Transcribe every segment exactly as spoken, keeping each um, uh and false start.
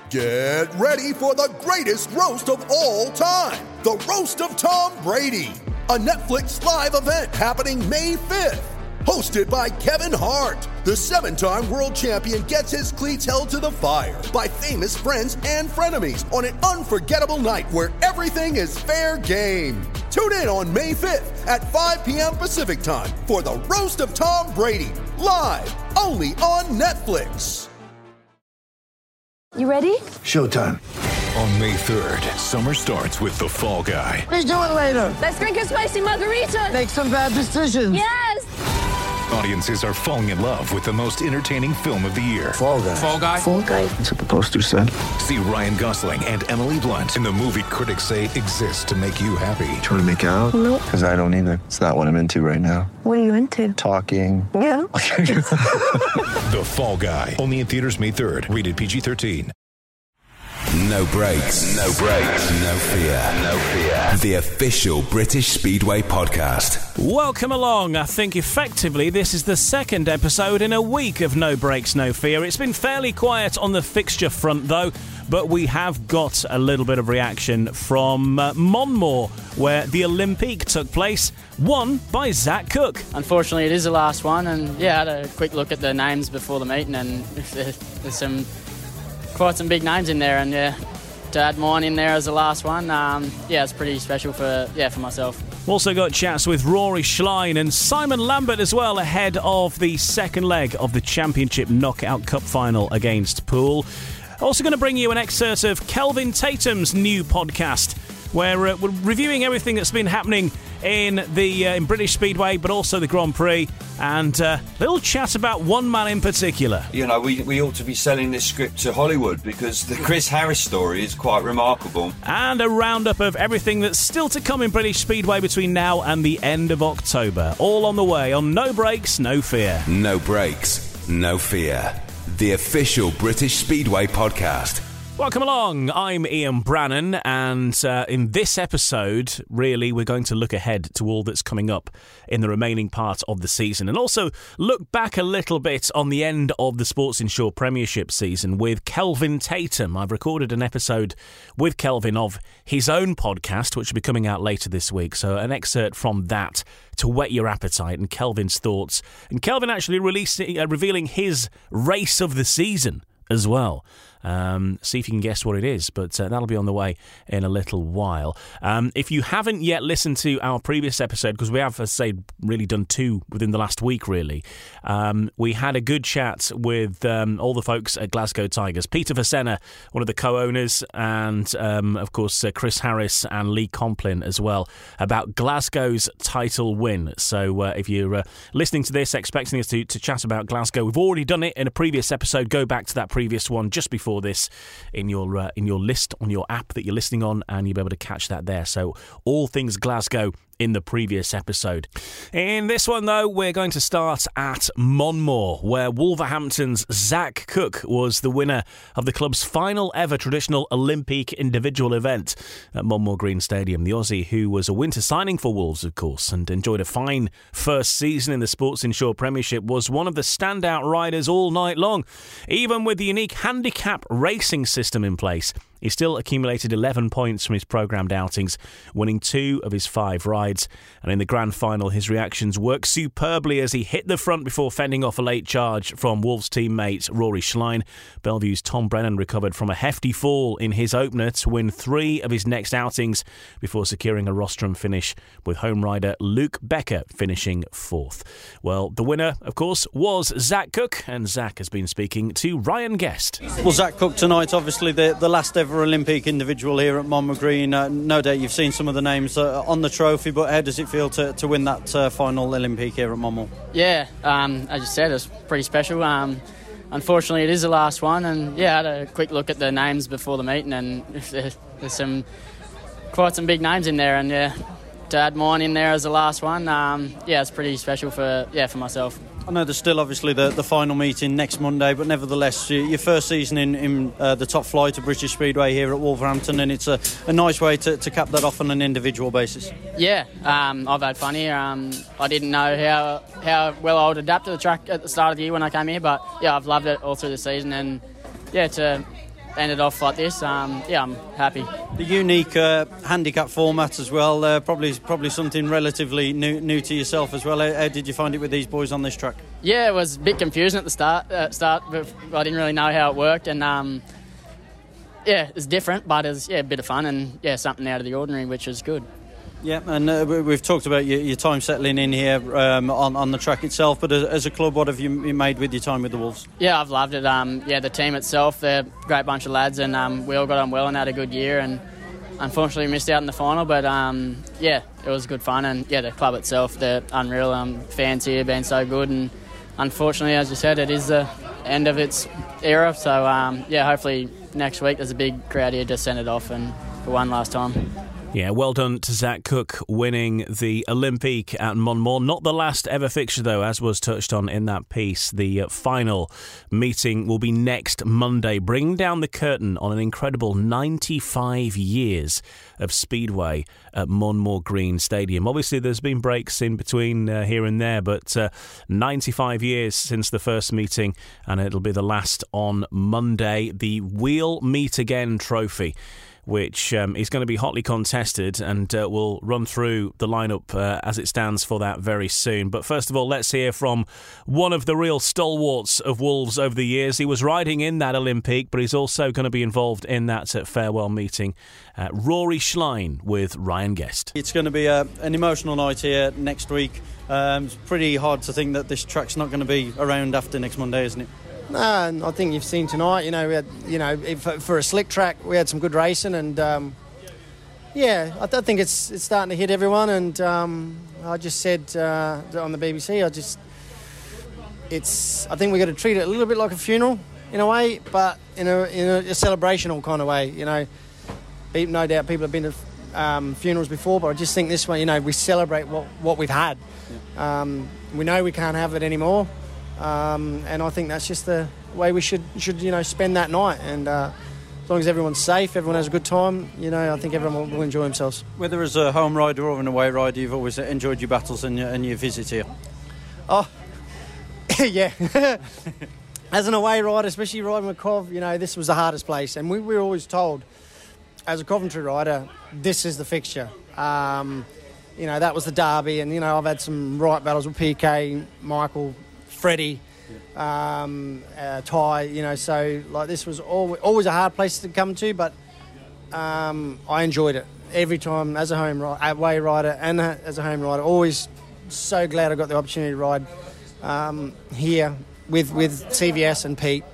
Get ready for the greatest roast of all time, the Roast of Tom Brady, a Netflix live event happening May fifth. Hosted by Kevin Hart, the seven-time world champion gets his cleats held to the fire by famous friends and frenemies on an unforgettable night where everything is fair game. Tune in on May fifth at five p.m. Pacific time for the Roast of Tom Brady, live only on Netflix. You ready? Showtime. On May third, summer starts with The Fall Guy. Let's do it later. Let's drink a spicy margarita. Make some bad decisions. Yes! Audiences are falling in love with the most entertaining film of the year. Fall Guy. Fall Guy. Fall Guy. That's what the poster said. See Ryan Gosling and Emily Blunt in the movie critics say exists to make you happy. Trying to make it out? Nope. Because I don't either. It's not what I'm into right now. What are you into? Talking. Yeah. The Fall Guy. Only in theaters May third. Rated P G thirteen. No breaks, no breaks, no fear, no fear. The official British Speedway podcast. Welcome along. I think effectively this is the second episode in a week of No Breaks, No Fear. It's been fairly quiet on the fixture front though, but we have got a little bit of reaction from uh, Monmore, where the Olympique took place, won by Zach Cook. Unfortunately, it is the last one, and yeah, I had a quick look at the names before the meeting, and there's some quite some big names in there, and yeah, to add mine in there as the last one, um, yeah, it's pretty special for yeah for myself. Also got chats with Rory Schlein and Simon Lambert as well ahead of the second leg of the Championship Knockout Cup final against Poole. Also going to bring you an excerpt of Kelvin Tatum's new podcast, where uh, we're reviewing everything that's been happening in the uh, in British Speedway, but also the Grand Prix, and a uh, little chat about one man in particular. You know, we, we ought to be selling this script to Hollywood, because the Chris Harris story is quite remarkable. And a roundup of everything that's still to come in British Speedway between now and the end of October. All on the way on No Breaks, No Fear. No breaks, no fear. The official British Speedway podcast. Welcome along, I'm Ian Brannan, and uh, in this episode, really, we're going to look ahead to all that's coming up in the remaining part of the season, and also look back a little bit on the end of the Sports Insure Premiership season with Kelvin Tatum. I've recorded an episode with Kelvin of his own podcast, which will be coming out later this week, so an excerpt from that to whet your appetite and Kelvin's thoughts, and Kelvin actually releasing, uh, revealing his race of the season as well. Um, see if you can guess what it is, but uh, that'll be on the way in a little while. Um, if you haven't yet listened to our previous episode, because we have, as I say, really done two within the last week, really, um, we had a good chat with um, all the folks at Glasgow Tigers. Peter Vasena, one of the co-owners, and um, of course uh, Chris Harris and Lee Complin as well, about Glasgow's title win. So uh, if you're uh, listening to this, expecting us to, to chat about Glasgow, we've already done it in a previous episode. Go back to that previous one just before this in your uh, in your list on your app that you're listening on, and you'll be able to catch that there. So all things Glasgow in the previous episode. In this one, though, we're going to start at Monmore, where Wolverhampton's Zach Cook was the winner of the club's final ever traditional Olympique individual event at Monmore Green Stadium. The Aussie, who was a winter signing for Wolves, of course, and enjoyed a fine first season in the Sports Insure Premiership, was one of the standout riders all night long. Even with the unique handicap racing system in place, he still accumulated eleven points from his programmed outings, winning two of his five rides. And in the grand final, his reactions worked superbly as he hit the front before fending off a late charge from Wolves teammate Rory Schlein. Bellevue's Tom Brennan recovered from a hefty fall in his opener to win three of his next outings before securing a rostrum finish, with home rider Luke Becker finishing fourth. Well, the winner, of course, was Zach Cook, and Zach has been speaking to Ryan Guest. Well, Zach Cook tonight, obviously the, the last ever Olympic individual here at Monmore Green. Uh, no doubt you've seen some of the names uh, on the trophy, but how does it feel to, to win that uh, final Olympic here at Monmore? Yeah, um, as you said, it's pretty special. Um, unfortunately, it is the last one, and yeah, I had a quick look at the names before the meeting, and there's some quite some big names in there, and yeah, to add mine in there as the last one, um, yeah, it's pretty special for yeah for myself. I know there's still obviously the, the final meeting next Monday, but nevertheless, your first season in, in uh, the top flight of British Speedway here at Wolverhampton, and it's a, a nice way to, to cap that off on an individual basis. Yeah, um, I've had fun here. Um, I didn't know how how well I would adapt to the track at the start of the year when I came here, but yeah, I've loved it all through the season, and yeah, to ended off like this, um, yeah, I'm happy. The unique uh, handicap format as well, uh, probably probably something relatively new, new to yourself as well. How, how did you find it with these boys on this track? Yeah, it was a bit confusing at the start, uh, start but I didn't really know how it worked, and um, yeah, it's different, but it's yeah, a bit of fun and yeah, something out of the ordinary, which is good. Yeah, and uh, we've talked about your, your time settling in here um, on, on the track itself, but as, as a club, what have you made with your time with the Wolves? Yeah, I've loved it. Um, yeah, the team itself, they're a great bunch of lads, and um, we all got on well and had a good year, and unfortunately missed out in the final, but um, yeah, it was good fun, and yeah, the club itself, they're unreal. Um, fans here been so good, and unfortunately, as you said, it is the end of its era, so um, yeah, hopefully next week there's a big crowd here to send it off and for one last time. Yeah, well done to Zach Cook winning the Olympique at Monmore. Not the last ever fixture, though, as was touched on in that piece. The uh, final meeting will be next Monday, bringing down the curtain on an incredible ninety-five years of Speedway at Monmore Green Stadium. Obviously, there's been breaks in between uh, here and there, but uh, ninety-five years since the first meeting, and it'll be the last on Monday. The We'll Meet Again trophy, which um, is going to be hotly contested, and uh, we'll run through the lineup uh, as it stands for that very soon. But first of all, let's hear from one of the real stalwarts of Wolves over the years. He was riding in that Olympique, but he's also going to be involved in that uh, farewell meeting. Uh, Rory Schlein with Ryan Guest. It's going to be a, an emotional night here next week. Um, it's pretty hard to think that this track's not going to be around after next Monday, isn't it? No, I think you've seen tonight. You know, we had, you know, if, for a slick track, we had some good racing, and um, yeah, I think it's it's starting to hit everyone. And um, I just said uh, on the B B C, I just, it's. I think we got to treat it a little bit like a funeral in a way, but in a in a, a celebrational kind of way. You know, no doubt people have been to um, funerals before, but I just think this one, you know, we celebrate what what we've had. Yeah. Um, we know we can't have it anymore. Um, and I think that's just the way we should, should you know, spend that night. And uh, as long as everyone's safe, everyone has a good time, you know, I think everyone will, will enjoy themselves. Whether as a home rider or an away rider, you've always enjoyed your battles and your, and your visit here? Oh, yeah. As an away rider, especially riding with Cov, you know, this was the hardest place. And we, we were always told, as a Coventry rider, this is the fixture. Um, you know, that was the derby. And, you know, I've had some right battles with P K, Michael, Freddie, um, uh, Ty, you know, so like this was always, always a hard place to come to, but um, I enjoyed it every time as a home away rider and as a home rider. Always so glad I got the opportunity to ride um, here with with C V S and Pete.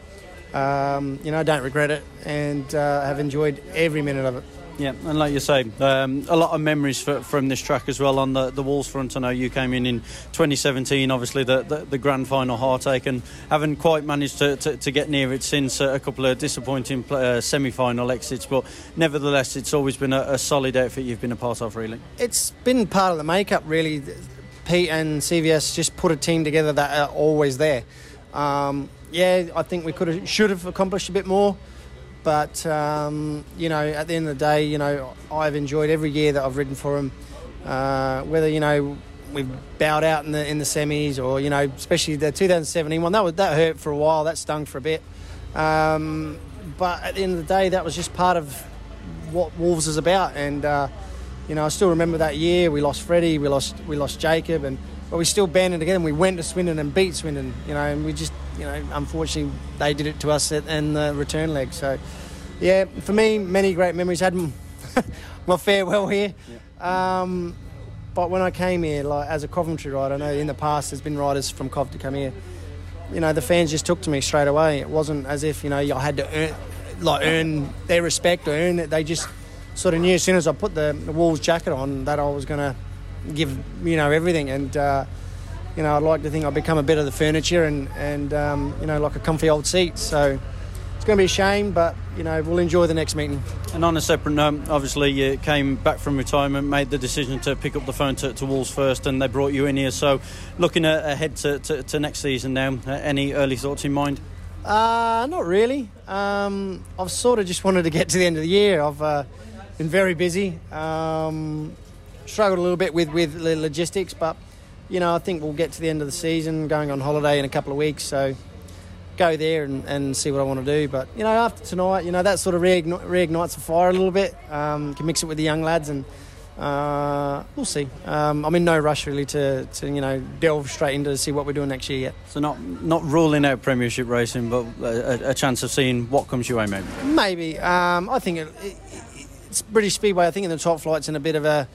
Um, you know, I don't regret it, and uh, have enjoyed every minute of it. Yeah, and like you say, um, a lot of memories for, from this track as well on the, the Wolves front. I know you came in in twenty seventeen, obviously the, the, the grand final heartache, and haven't quite managed to, to, to get near it since uh, a couple of disappointing uh, semi-final exits, but nevertheless it's always been a, a solid outfit you've been a part of, really. It's been part of the makeup, really. Pete and C V S just put a team together that are always there. Um, yeah, I think we could have, should have accomplished a bit more. But, um, you know, at the end of the day, you know, I've enjoyed every year that I've ridden for him. Uh, whether, you know, we've bowed out in the in the semis or, you know, especially the two thousand seventeen one, that, was, that hurt for a while, that stung for a bit. Um, but at the end of the day, that was just part of what Wolves is about. And, uh, you know, I still remember that year. We lost Freddie, we lost we lost Jacob, and but we still banded together and we went to Swindon and beat Swindon, you know, and we just, you know, unfortunately they did it to us in the return leg. So, yeah, for me, many great memories. Had my farewell here. Yeah. Um, but when I came here, like as a Coventry rider, I know in the past there's been riders from Cov to come here. You know, the fans just took to me straight away. It wasn't as if, you know, I had to earn, like earn their respect or earn it. They just sort of knew as soon as I put the, the Wolves jacket on that I was going to give, you know, everything. And, uh, you know, I'd like to think I've become a bit of the furniture and, and um, you know, like a comfy old seat. So it's going to be a shame, but, you know, we'll enjoy the next meeting. And on a separate note, obviously you came back from retirement, made the decision to pick up the phone to, to Wolves first, and they brought you in here. So looking at, ahead to, to, to next season now, uh, any early thoughts in mind? Uh, not really. Um, I've sort of just wanted to get to the end of the year. I've uh, been very busy. Um, struggled a little bit with, with the logistics, but, you know, I think we'll get to the end of the season, going on holiday in a couple of weeks. So go there and, and see what I want to do. But, you know, after tonight, you know, that sort of reigni- reignites the fire a little bit. Um, can mix it with the young lads and uh, we'll see. Um, I'm in no rush really to, to, you know, delve straight into see what we're doing next year yet. So not not ruling out Premiership racing, but a, a chance of seeing what comes your way, maybe? Maybe. Um, I think it, it, it's British Speedway. I think in the top flight's in a bit of a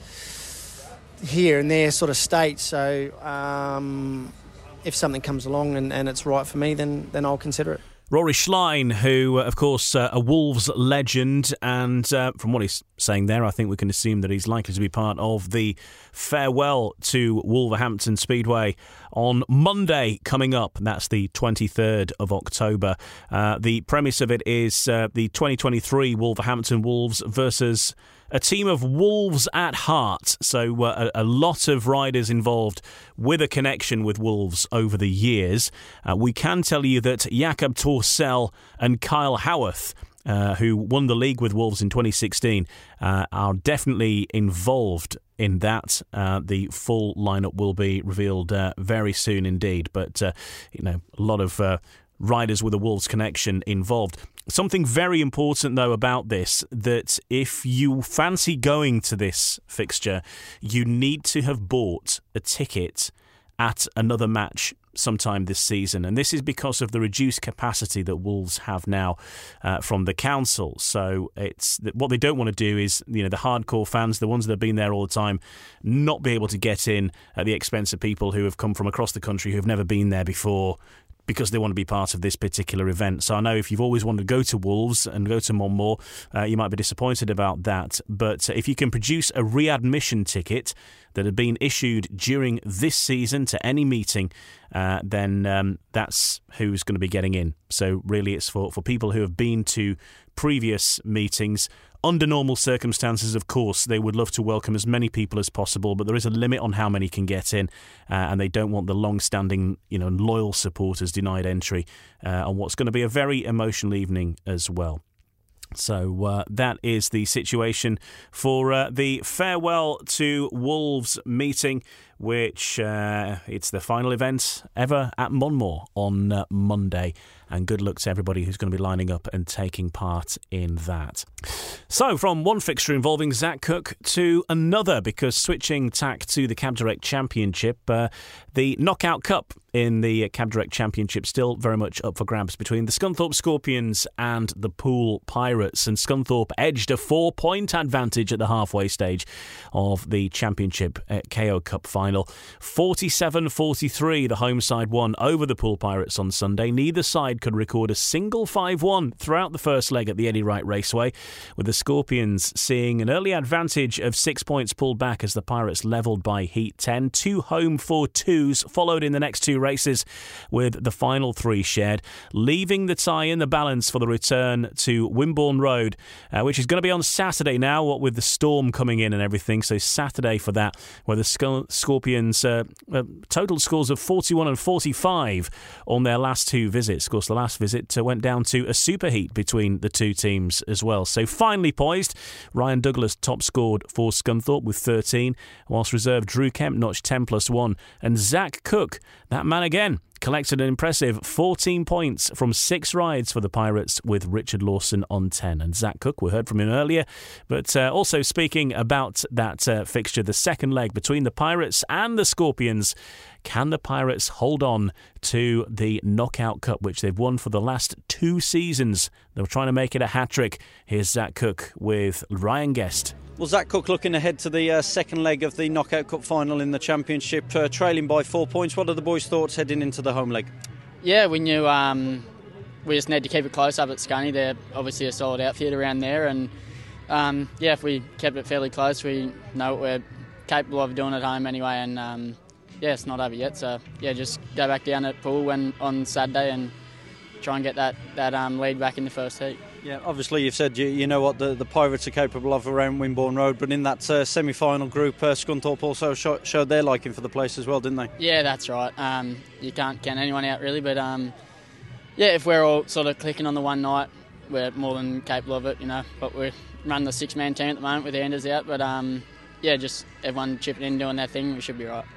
here and there sort of state. So um, if something comes along and, and it's right for me, then then I'll consider it. Rory Schlein, who, uh, of course, uh, a Wolves legend, and uh, from what he's saying there, I think we can assume that he's likely to be part of the farewell to Wolverhampton Speedway on Monday coming up. That's the twenty-third of October. Uh, the premise of it is uh, the twenty twenty-three Wolverhampton Wolves versus a team of Wolves at heart. So uh, a, a lot of riders involved with a connection with Wolves over the years. Uh, we can tell you that Jakob Torsell and Kyle Howarth, uh, who won the league with Wolves in twenty sixteen, uh, are definitely involved in that. Uh, the full lineup will be revealed uh, very soon indeed. But, uh, you know, a lot of uh, riders with a Wolves connection involved. Something very important, though, about this, that if you fancy going to this fixture, you need to have bought a ticket at another match sometime this season. And this is because of the reduced capacity that Wolves have now uh, from the council. So it's what they don't want to do is, you know, the hardcore fans, the ones that have been there all the time, not be able to get in at the expense of people who have come from across the country who have never been there before, because they want to be part of this particular event. So I know if you've always wanted to go to Wolves and go to Monmore, uh, you might be disappointed about that. But if you can produce a readmission ticket that had been issued during this season to any meeting, uh, then um, that's who's going to be getting in. So really it's for, for people who have been to previous meetings. Under normal circumstances, of course, they would love to welcome as many people as possible, but there is a limit on how many can get in, uh, and they don't want the long-standing, you know, loyal supporters denied entry uh, on what's going to be a very emotional evening as well. So uh, that is the situation for uh, the farewell to Wolves meeting, which uh, it's the final event ever at Monmore on uh, Monday. And good luck to everybody who's going to be lining up and taking part in that. So from one fixture involving Zach Cook to another, because switching tack to the Cab Direct Championship, uh, the Knockout Cup in the Cab Direct Championship still very much up for grabs between the Scunthorpe Scorpions and the Poole Pirates. And Scunthorpe edged a four-point advantage at the halfway stage of the Championship at K O Cup final. forty-seven forty-three, the home side won over the Poole Pirates on Sunday. Neither side could record a single five one throughout the first leg at the Eddie Wright Raceway, with the Scorpions seeing an early advantage of six points pulled back as the Pirates levelled by Heat ten. Two home for twos followed in the next two races, with the final three shared, leaving the tie in the balance for the return to Wimborne Road, uh, which is going to be on Saturday now, what with the storm coming in and everything. So Saturday for that, where the Sc- Scorpions uh, uh, total scores of forty-one and forty-five on their last two visits. Of course, the last visit uh, went down to a superheat between the two teams as well. So finally poised, Ryan Douglas top scored for Scunthorpe with thirteen, whilst reserve Drew Kemp notched ten plus one, and Zach Cook, that man again, collected an impressive fourteen points from six rides for the Pirates, with Richard Lawson on ten. And Zach Cook, we heard from him earlier, but uh, also speaking about that uh, fixture, the second leg between the Pirates and the Scorpions. Can the Pirates hold on to the Knockout Cup, which they've won for the last two seasons? They were trying to make it a hat-trick. Here's Zach Cook with Ryan Guest. Well, Zach Cook looking ahead to the uh, second leg of the Knockout Cup final in the Championship, uh, trailing by four points. What are the boys' thoughts heading into the home leg? Yeah, we knew um, we just need to keep it close up at Scunny. They're obviously a solid outfit around there, and um, yeah, if we kept it fairly close, we know what we're capable of doing at home anyway, and um, yeah, it's not over yet, so yeah, just go back down at Poole when, on Saturday and try and get that, that um, lead back in the first heat. Yeah, obviously you've said you, you know what the, the Pirates are capable of around Wimborne Road, but in that uh, semi-final group, uh, Scunthorpe also show, showed their liking for the place as well, didn't they? Yeah, that's right. Um, you can't count anyone out really, but um, yeah, if we're all sort of clicking on the one night, we're more than capable of it, you know. But we run the six-man team at the moment with Anders out, but um, yeah, just everyone chipping in, doing their thing, we should be right.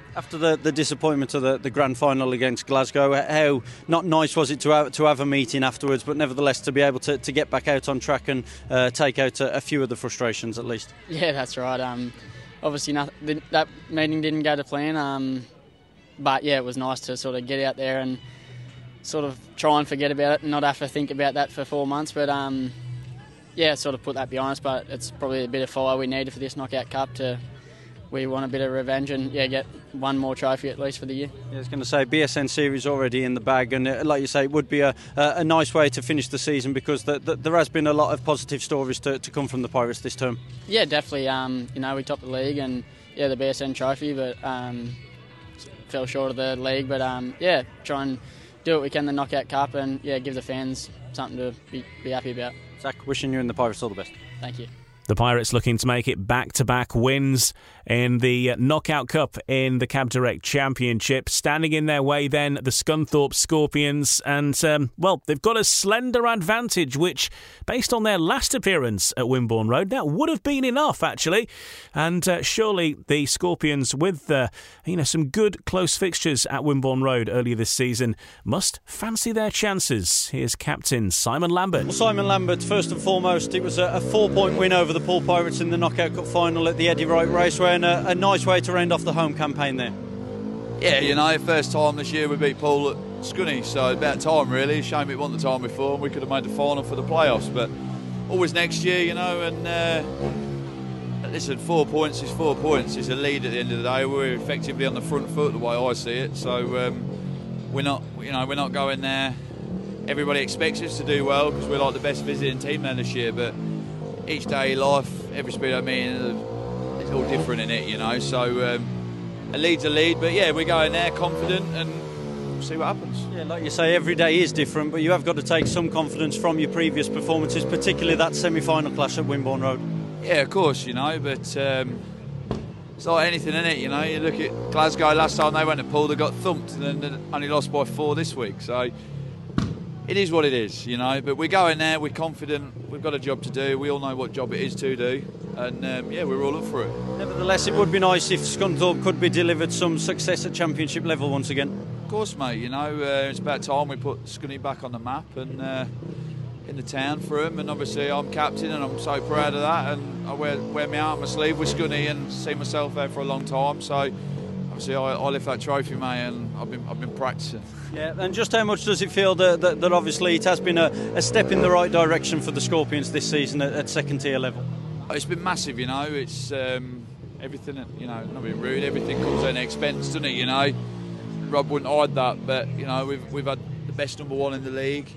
After the, the disappointment of the, the grand final against Glasgow, how not nice was it to have, to have a meeting afterwards, but nevertheless to be able to, to get back out on track and uh, take out a, a few of the frustrations at least? Yeah, that's right. Um, obviously, not, that meeting didn't go to plan, um, but yeah, it was nice to sort of get out there and sort of try and forget about it and not have to think about that for four months. But um, yeah, sort of put that behind us. But it's probably a bit of fire we needed for this Knockout Cup to. We want a bit of revenge and yeah, get one more trophy at least for the year. Yeah, I was going to say B S N series already in the bag, and uh, like you say, it would be a, a, a nice way to finish the season because the, the, there has been a lot of positive stories to, to come from the Pirates this term. Yeah, definitely. Um, you know, we topped the league and yeah, the B S N trophy, but um, fell short of the league. But um, yeah, try and do what we can in the Knockout Cup and yeah, give the fans something to be, be happy about. Zach, wishing you and the Pirates all the best. Thank you. The Pirates looking to make it back-to-back wins in the Knockout Cup in the Cab Direct Championship. Standing in their way then, the Scunthorpe Scorpions. And, um, well, they've got a slender advantage, which, based on their last appearance at Wimborne Road, that would have been enough, actually. And uh, surely the Scorpions, with uh, you know some good close fixtures at Wimborne Road earlier this season, must fancy their chances. Here's captain Simon Lambert. Well, Simon Lambert, first and foremost, it was a, a four-point win over the Poole Pirates in the Knockout Cup final at the Eddie Wright Raceway, and a, a nice way to end off the home campaign there. Yeah, you know, first time this year we beat Poole at Scunny, so about time really. Shame it wasn't the time before, and we could have made the final for the playoffs, but always next year, you know. And uh, listen, four points is four points. It's a lead at the end of the day. We're effectively on the front foot the way I see it, so um, we're not, you know, we're not going there. Everybody expects us to do well because we're like the best visiting team there this year, but each day life, every speedo meeting, it's all different in it, you know. So um, a lead's a lead, but yeah, we're going there confident and we'll see what happens. Yeah, like you say, every day is different, but you have got to take some confidence from your previous performances, particularly that semi-final clash at Wimborne Road. Yeah, of course, you know, but um, it's like anything in it, you know. You look at Glasgow last time they went to Poole, they got thumped and then only lost by four this week. So it is what it is, you know, but we're going there, we're confident, we've got a job to do, we all know what job it is to do, and um, yeah, we're all up for it. Nevertheless, it would be nice if Scunthorpe could be delivered some success at championship level once again. Of course, mate, you know, uh, it's about time we put Scunny back on the map and uh, in the town for him, and obviously I'm captain and I'm so proud of that, and I wear, wear my heart on my sleeve with Scunny and see myself there for a long time, so obviously I, I lift that trophy, mate, and I've been, I've been practising. Yeah, and just how much does it feel that, that, that obviously it has been a, a step in the right direction for the Scorpions this season at, at second tier level? It's been massive, you know. It's um, everything, you know, not being rude, everything comes at an expense, doesn't it, you know. Rob wouldn't hide that, but, you know, we've, we've had the best number one in the league,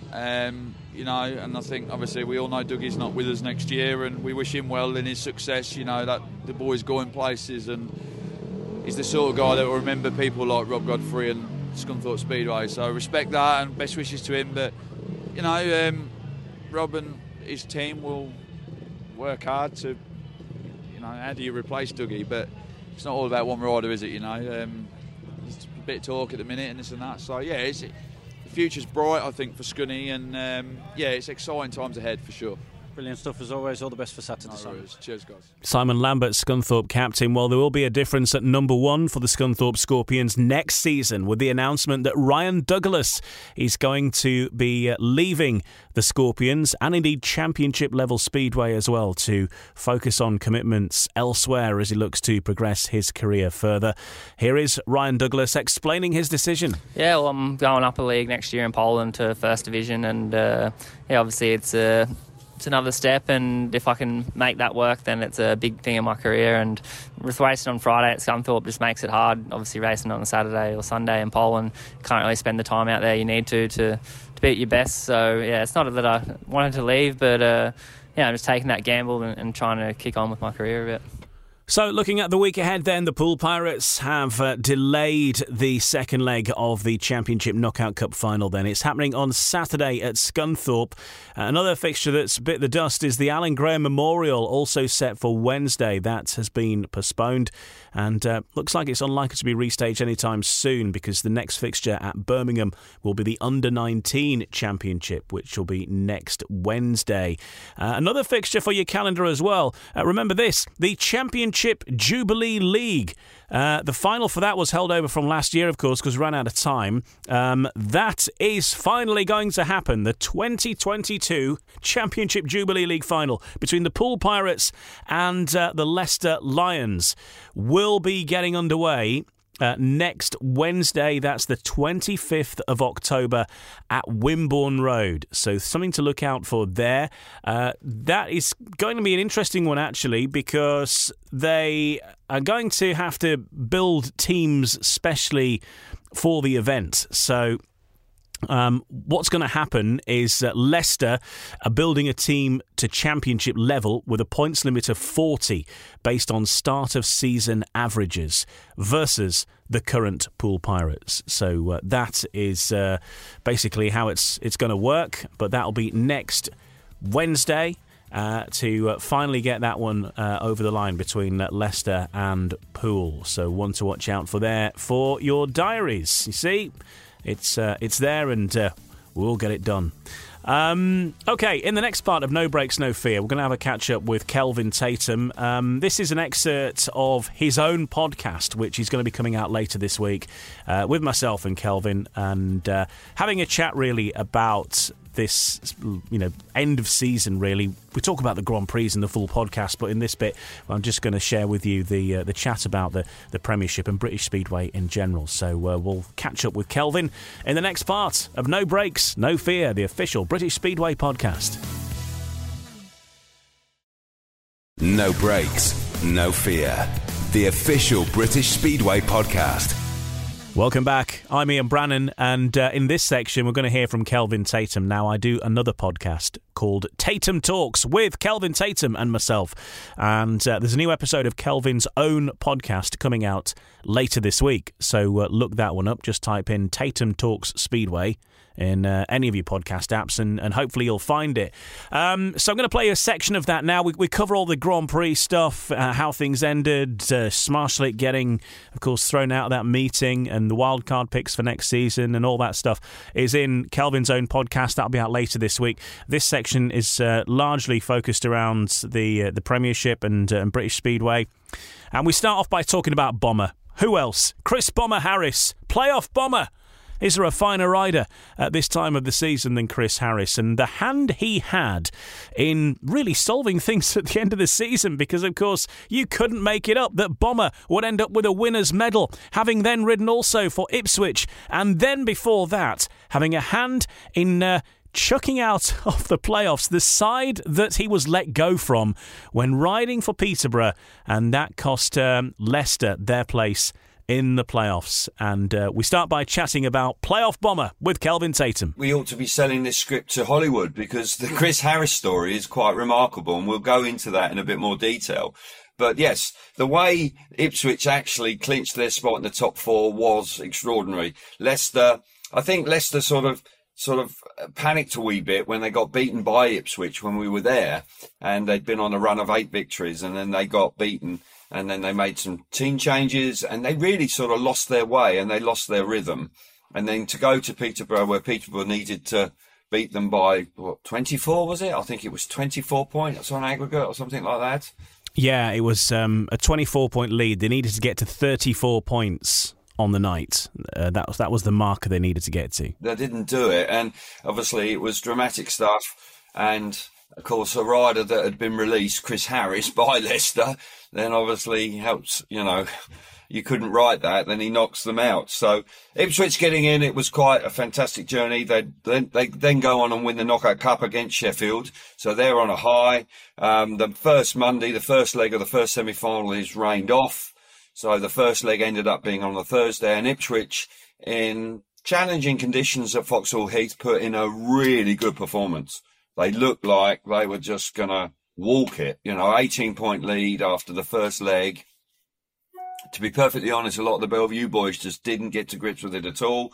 um, you know, and I think, obviously, we all know Dougie's not with us next year, and we wish him well in his success, you know, that the boy's going places, and he's the sort of guy that will remember people like Rob Godfrey and Scunthorpe Speedway, so respect that and best wishes to him. But you know, um, Rob and his team will work hard to, you know, how do you replace Dougie? But it's not all about one rider, is it? You know, um, there's a bit of talk at the minute and this and that. So yeah, it's, the future's bright, I think, for Scunny, and um, yeah, it's exciting times ahead for sure. Brilliant stuff as always. All the best for Saturday. No worries. Cheers, guys. Simon Lambert, Scunthorpe captain. Well, there will be a difference at number one for the Scunthorpe Scorpions next season with the announcement that Ryan Douglas is going to be uh, leaving the Scorpions and indeed championship level speedway as well to focus on commitments elsewhere as he looks to progress his career further. Here is Ryan Douglas explaining his decision. Yeah, well, I'm going up a league next year in Poland to First Division, and uh, yeah, obviously it's a uh, It's another step, and if I can make that work, then it's a big thing in my career. And with racing on Friday at Scunthorpe just makes it hard. Obviously, racing on a Saturday or Sunday in Poland, can't really spend the time out there you need to to, to be at your best. So yeah, it's not that I wanted to leave, but uh, yeah, I'm just taking that gamble and, and trying to kick on with my career a bit. So looking at the week ahead then, the Poole Pirates have uh, delayed the second leg of the Championship Knockout Cup final then. It's happening on Saturday at Scunthorpe. Uh, another fixture that's bit the dust is the Alan Graham Memorial, also set for Wednesday. That has been postponed and uh, looks like it's unlikely to be restaged anytime soon because the next fixture at Birmingham will be the under nineteen Championship, which will be next Wednesday. Uh, another fixture for your calendar as well. Uh, remember this, the Championship Championship Jubilee League. Uh, the final for that was held over from last year, of course, because we ran out of time. Um, that is finally going to happen. The twenty twenty-two Championship Jubilee League final between the Poole Pirates and uh, the Leicester Lions will be getting underway Uh, next Wednesday. That's the twenty-fifth of October at Wimborne Road. So something to look out for there. Uh, that is going to be an interesting one, actually, because they are going to have to build teams specially for the event. So Um, what's going to happen is uh, Leicester are building a team to championship level with a points limit of forty based on start of season averages versus the current Poole Pirates. So uh, that is uh, basically how it's it's going to work. But that'll be next Wednesday uh, to uh, finally get that one uh, over the line between uh, Leicester and Poole. So one to watch out for there for your diaries. You see? It's uh, it's there, and uh, we'll get it done. Um, okay, in the next part of No Breaks, No Fear, we're going to have a catch-up with Kelvin Tatum. Um, this is an excerpt of his own podcast, which is going to be coming out later this week, uh, with myself and Kelvin, and uh, having a chat, really, about this, you know, end of season, really. We talk about the Grand Prix in the full podcast, but in this bit, I'm just going to share with you the uh, the chat about the, the Premiership and British Speedway in general. So uh, we'll catch up with Kelvin in the next part of No Breaks, No Fear, the official British Speedway podcast. No Breaks, No Fear, the official British Speedway podcast. Welcome back. I'm Ian Brannan, and uh, in this section, we're going to hear from Kelvin Tatum. Now, I do another podcast called Tatum Talks with Kelvin Tatum and myself, and uh, there's a new episode of Kelvin's own podcast coming out later this week. So uh, look that one up. Just type in Tatum Talks Speedway in uh, any of your podcast apps, and, and hopefully you'll find it. Um, so I'm going to play a section of that now. We, we cover all the Grand Prix stuff, uh, how things ended, uh, Smarslick getting, of course, thrown out of that meeting, and the wildcard picks for next season, and all that stuff is in Kelvin's own podcast. That'll be out later this week. This section is uh, largely focused around the uh, the Premiership and, uh, and British Speedway. And we start off by talking about Bomber. Who else? Chris Bomber Harris, playoff bomber. Is there a finer rider at this time of the season than Chris Harris? And the hand he had in really solving things at the end of the season, because, of course, you couldn't make it up that Bomber would end up with a winner's medal, having then ridden also for Ipswich, and then before that, having a hand in Uh, chucking out of the playoffs the side that he was let go from when riding for Peterborough, and that cost um, Leicester their place in the playoffs. And uh, we start by chatting about Playoff Bomber with Kelvin Tatum. We ought to be selling this script to Hollywood, because the Chris Harris story is quite remarkable, and we'll go into that in a bit more detail. But yes, the way Ipswich actually clinched their spot in the top four was extraordinary. Leicester, I think Leicester sort of sort of panicked a wee bit when they got beaten by Ipswich when we were there, and they'd been on a run of eight victories, and then they got beaten, and then they made some team changes, and they really sort of lost their way, and they lost their rhythm. And then to go to Peterborough, where Peterborough needed to beat them by, what, twenty-four, was it? I think it was twenty-four points on aggregate or something like that. Yeah, it was um, a twenty-four point lead. They needed to get to thirty-four points on the night. Uh, that was that was the marker they needed to get to. They didn't do it, and obviously it was dramatic stuff. And of course, a rider that had been released, Chris Harris, by Leicester, then obviously helps. You know, you couldn't write that. Then he knocks them out. So Ipswich getting in, it was quite a fantastic journey. They then they then go on and win the Knockout Cup against Sheffield. So they're on a high. Um, the first Monday, the first leg of the first semi-final is rained off. So the first leg ended up being on the Thursday, and Ipswich, in challenging conditions at Foxhall Heath, put in a really good performance. They looked like they were just going to walk it. You know, eighteen point lead after the first leg. To be perfectly honest, a lot of the Bellevue boys just didn't get to grips with it at all.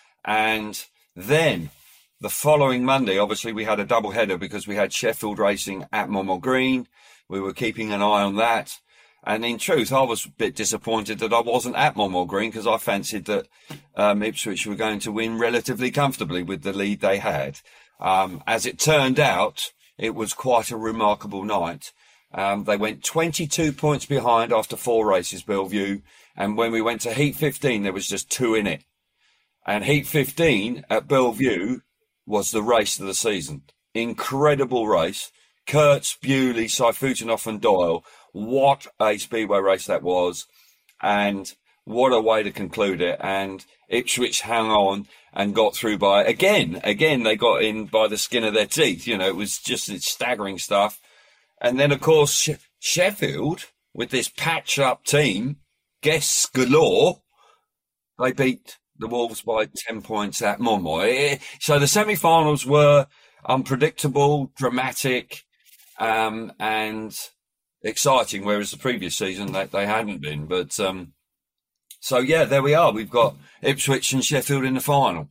And then the following Monday, obviously we had a double header because we had Sheffield racing at Monmouth Green. We were keeping an eye on that. And in truth, I was a bit disappointed that I wasn't at Monmouth Green, because I fancied that um, Ipswich were going to win relatively comfortably with the lead they had. Um, as it turned out, it was quite a remarkable night. Um, they went twenty-two points behind after four races, Bellevue. And when we went to Heat fifteen, there was just two in it. And Heat fifteen at Bellevue was the race of the season. Incredible race. Kurtz, Bewley, Saifutinov and Doyle. What a speedway race that was. And what a way to conclude it. And Ipswich hung on and got through by, again, again, they got in by the skin of their teeth. You know, it was just it's staggering stuff. And then, of course, she- Sheffield, with this patch-up team, guests galore, they beat the Wolves by ten points at Montmoy. So the semi-finals were unpredictable, dramatic, um, and exciting, whereas the previous season they, they hadn't been. But um, so, yeah, there we are. We've got Ipswich and Sheffield in the final.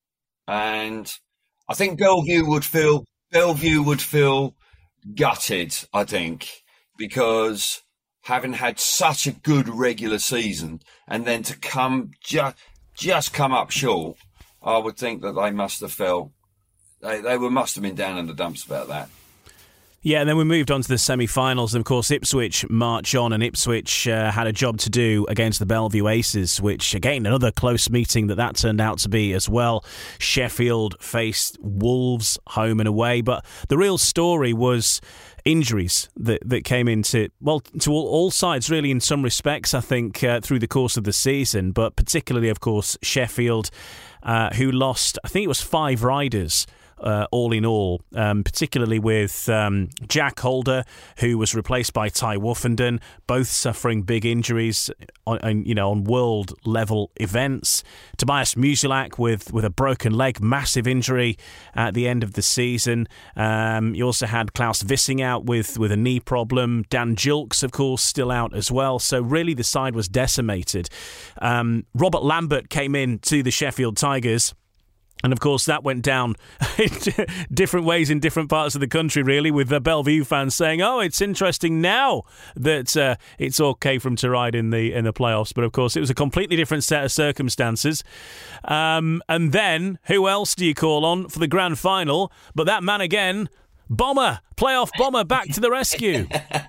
And I think Bellevue would feel Bellevue would feel gutted, I think, because having had such a good regular season and then to come just just come up short, I would think that they must have felt they they were must have been down in the dumps about that. Yeah, and then we moved on to the semi-finals, and of course Ipswich march on, and Ipswich uh, had a job to do against the Bellevue Aces, which, again, another close meeting that that turned out to be as well. Sheffield faced Wolves home and away, but the real story was injuries that, that came into, well, to all, all sides, really, in some respects, I think, uh, through the course of the season, but particularly, of course, Sheffield, uh, who lost, I think it was five riders, Uh, all in all, um, particularly with um, Jack Holder, who was replaced by Ty Woofenden, both suffering big injuries on, on you know on world level events. Tobias Musilak with with a broken leg, massive injury at the end of the season. Um, you also had Klaus Wissing out with with a knee problem. Dan Julks, of course, still out as well. So really, the side was decimated. Um, Robert Lambert came in to the Sheffield Tigers. And, of course, that went down in different ways in different parts of the country, really, with the Bellevue fans saying, oh, it's interesting now that uh, it's okay from to ride in the in the playoffs. But, of course, it was a completely different set of circumstances. Um, and then, who else do you call on for the grand final? But that man again, Bomber, playoff Bomber, back to the rescue.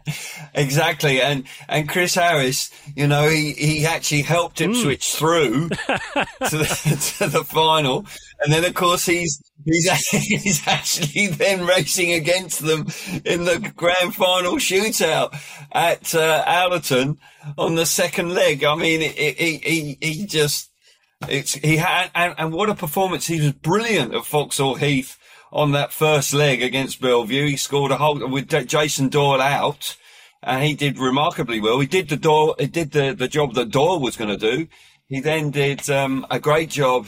Exactly, and and Chris Harris, you know, he, he actually helped Ipswich mm. through to the, to the final, and then of course he's he's he's actually then racing against them in the grand final shootout at uh, Allerton on the second leg. I mean, it, it, he he he just it's he had and, and what a performance! He was brilliant at Vauxhall Heath on that first leg against Bellevue. He scored a whole with Jason Doyle out, and he did remarkably well. He did the Doyle, he did the, the job that Doyle was going to do. He then did um, a great job,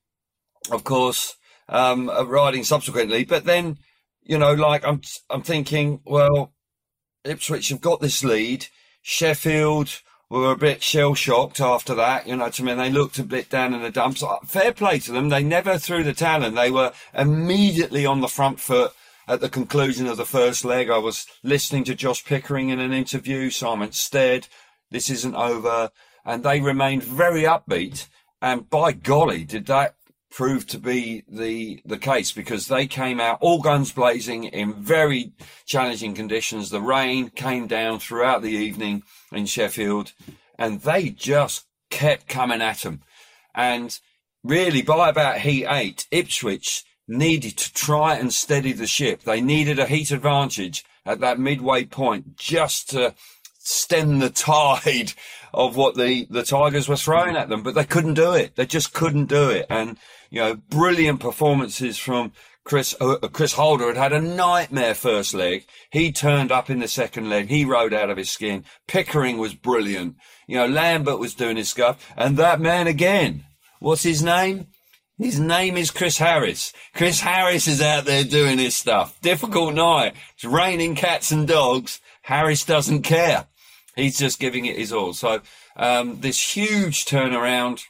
of course, um, of riding subsequently. But then, you know, like I'm, I'm thinking, well, Ipswich have got this lead. Sheffield were a bit shell-shocked after that, you know what I mean? They looked a bit down in the dumps. Fair play to them. They never threw the talon. They were immediately on the front foot at the conclusion of the first leg. I was listening to Josh Pickering in an interview, Simon Stead. This isn't over. And they remained very upbeat. And by golly, did that prove to be the the case, because they came out all guns blazing in very challenging conditions. The rain came down throughout the evening in Sheffield, and they just kept coming at them. And really, by about heat eight, Ipswich needed to try and steady the ship. They needed a heat advantage at that midway point just to stem the tide of what the, the Tigers were throwing at them, but they couldn't do it. They just couldn't do it. And, you know, brilliant performances from Chris, uh, Chris Holder had had a nightmare first leg. He turned up in the second leg. He rode out of his skin. Pickering was brilliant. You know, Lambert was doing his stuff. And that man again, what's his name? His name is Chris Harris. Chris Harris is out there doing his stuff. Difficult night. It's raining cats and dogs. Harris doesn't care. He's just giving it his all. So um, this huge turnaround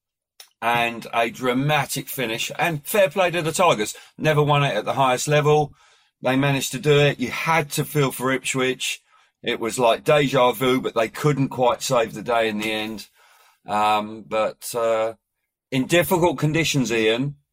and a dramatic finish. And fair play to the Tigers. Never won it at the highest level. They managed to do it. You had to feel for Ipswich. It was like deja vu, but they couldn't quite save the day in the end. Um, but uh, in difficult conditions, Ian,